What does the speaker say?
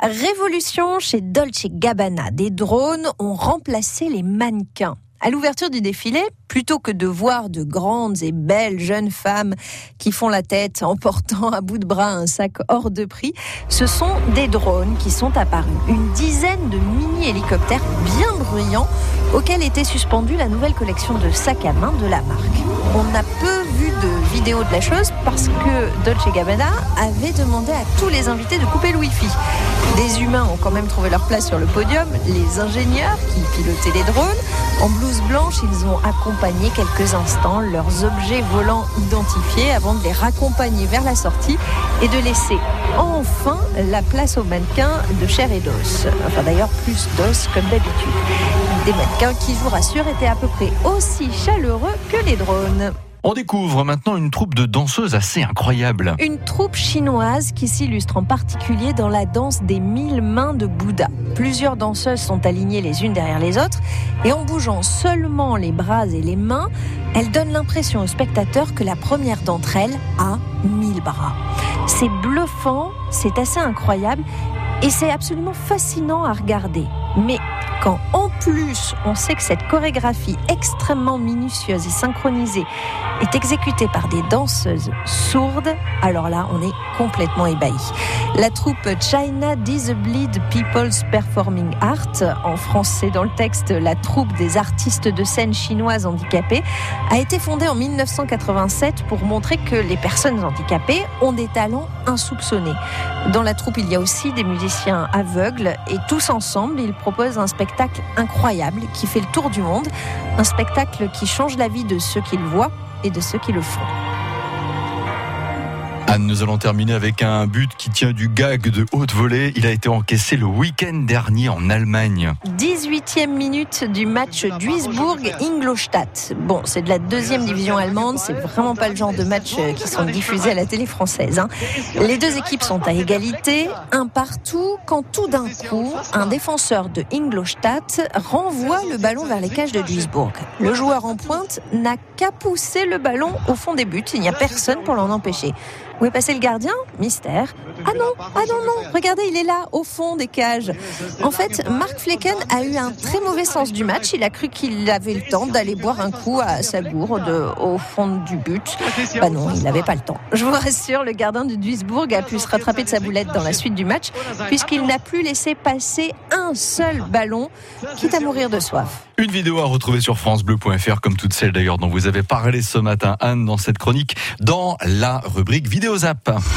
Révolution chez Dolce & Gabbana. Des drones ont remplacé les mannequins. À l'ouverture du défilé, plutôt que de voir de grandes et belles jeunes femmes qui font la tête en portant à bout de bras un sac hors de prix, ce sont des drones qui sont apparus. Une dizaine de mini-hélicoptères bien bruyants auxquels était suspendue la nouvelle collection de sacs à main de la marque. On a peu vu de vidéos de la chose parce que Dolce & Gabbana avait demandé à tous les invités de couper le Wi-Fi. Des humains ont quand même trouvé leur place sur le podium, les ingénieurs qui pilotaient les drones. En blouse blanche, ils ont accompagné quelques instants leurs objets volants identifiés avant de les raccompagner vers la sortie et de laisser enfin la place aux mannequins de chair et d'os. Enfin d'ailleurs plus d'os comme d'habitude. Des mannequins qui, je vous rassure, étaient à peu près aussi chaleureux que les drones. On découvre maintenant une troupe de danseuses assez incroyable. Une troupe chinoise qui s'illustre en particulier dans la danse des 1000 mains de Bouddha. Plusieurs danseuses sont alignées les unes derrière les autres et en bougeant seulement les bras et les mains, elles donnent l'impression aux spectateurs que la première d'entre elles a 1000 bras. C'est bluffant, c'est assez incroyable et c'est absolument fascinant à regarder. Mais quand en plus on sait que cette chorégraphie extrêmement minutieuse et synchronisée est exécutée par des danseuses sourdes, alors là on est complètement ébahi. La troupe China Disabling People's Performing Art, en français dans le texte la troupe des artistes de scène chinoises handicapées, a été fondée en 1987 pour montrer que les personnes handicapées ont des talents insoupçonnés. Dans la troupe il y a aussi des musiciens aveugles et tous ensemble ils proposent un spectacle incroyable qui fait le tour du monde, un spectacle qui change la vie de ceux qui le voient et de ceux qui le font. Anne, nous allons terminer avec un but qui tient du gag de haute volée. Il a été encaissé le week-end dernier en Allemagne. 18e minute du match Duisbourg-Ingolstadt. Bon, c'est de la 2e division allemande, c'est vraiment pas le genre de match qui sont diffusés à la télé française. Les deux équipes sont à égalité, un partout, quand tout d'un coup, un défenseur de Ingolstadt renvoie le ballon vers les cages de Duisbourg. Le joueur en pointe n'a qu'à pousser le ballon au fond des buts, il n'y a personne pour l'en empêcher. Où est passé le gardien ? Mystère. Ah non, regardez, il est là, au fond des cages. En fait, Mark Flecken a eu un très mauvais sens du match. Il a cru qu'il avait le temps d'aller boire un coup à sa gourde au fond du but. Bah non, il n'avait pas le temps. Je vous rassure, le gardien de Duisbourg a pu se rattraper de sa boulette dans la suite du match, puisqu'il n'a plus laissé passer un seul ballon, quitte à mourir de soif. Une vidéo à retrouver sur francebleu.fr, comme toutes celles d'ailleurs dont vous avez parlé ce matin, Anne, dans cette chronique, dans la rubrique Vidéo Zap.